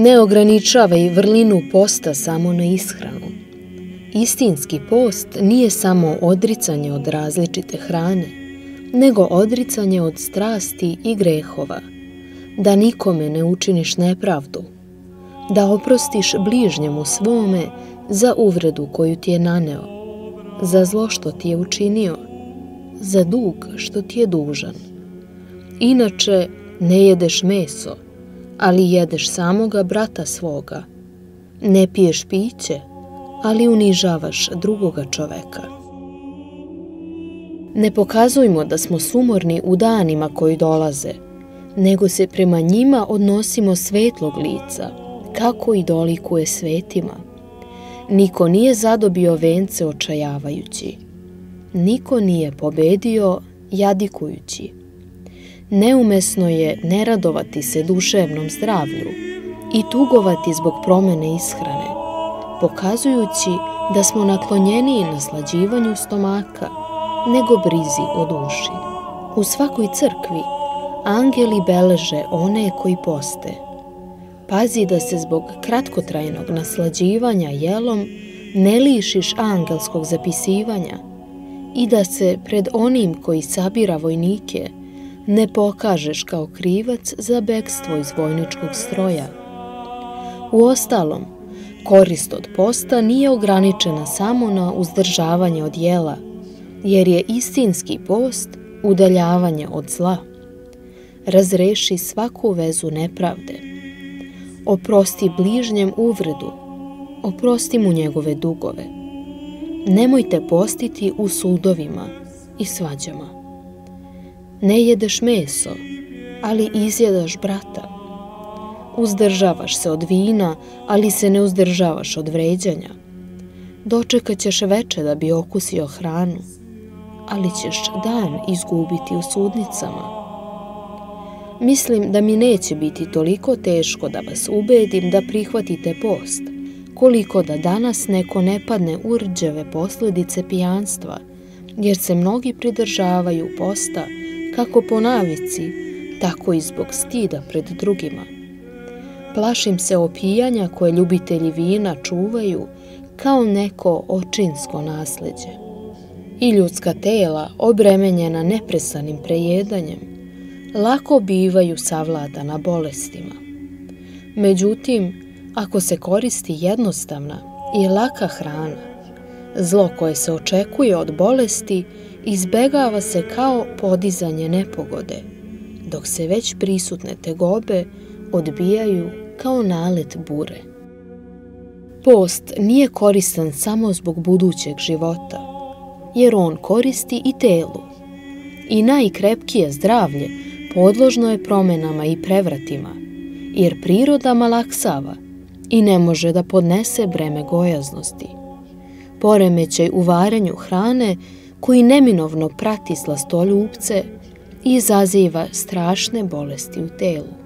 Ne ograničavaj vrlinu posta samo na ishranu. Istinski post nije samo odricanje od različite hrane, nego odricanje od strasti i grehova, da nikome ne učiniš nepravdu, da oprostiš bližnjemu svome za uvredu koju ti je naneo, za zlo što ti je učinio, za dug što ti je dužan. Inače, ne jedeš meso, ali jedeš samoga brata svoga. Ne piješ piće, ali unižavaš drugoga čoveka. Ne pokazujmo da smo sumorni u danima koji dolaze, nego se prema njima odnosimo svetlog lica, kako i dolikuje svetima. Niko nije zadobio vence očajavajući. Niko nije pobedio jadikujući. Neumesno je ne radovati se duševnom zdravlju i tugovati zbog promene ishrane, pokazujući da smo naklonjeniji naslađivanju stomaka nego brizi o duši. U svakoj crkvi angeli beleže one koji poste. Pazi da se zbog kratkotrajnog naslađivanja jelom ne lišiš angelskog zapisivanja i da se pred onim koji sabira vojnike ne pokažeš kao krivac za bekstvo iz vojničkog stroja. Uostalom, korist od posta nije ograničena samo na uzdržavanje od jela, jer je istinski post udaljavanje od zla. Razreši svaku vezu nepravde. Oprosti bližnjem uvredu, oprosti mu njegove dugove. Nemojte postiti u sudovima i svađama. Ne jedeš meso, ali izjedaš brata. Uzdržavaš se od vina, ali se ne uzdržavaš od vređanja. Dočekat ćeš veče da bi okusio hranu, ali ćeš dan izgubiti u sudnicama. Mislim da mi neće biti toliko teško da vas ubedim da prihvatite post, koliko da danas neko ne padne u rđave posljedice pijanstva, jer se mnogi pridržavaju posta kako po navici, tako i zbog stida pred drugima. Plašim se opijanja koje ljubitelji vina čuvaju kao neko očinsko nasleđe. I ljudska tela, obremenjena neprestanim prejedanjem, lako bivaju savladana bolestima. Međutim, ako se koristi jednostavna i laka hrana, zlo koje se očekuje od bolesti izbegava se kao podizanje nepogode, dok se već prisutne tegobe odbijaju kao nalet bure. Post nije koristan samo zbog budućeg života, jer on koristi i telu. I najkrepkije zdravlje podložno je promenama i prevratima, jer priroda malaksava i ne može da podnese breme gojaznosti. Poremećaj u varenju hrane koji neminovno prati slastoljupce i izaziva strašne bolesti u telu.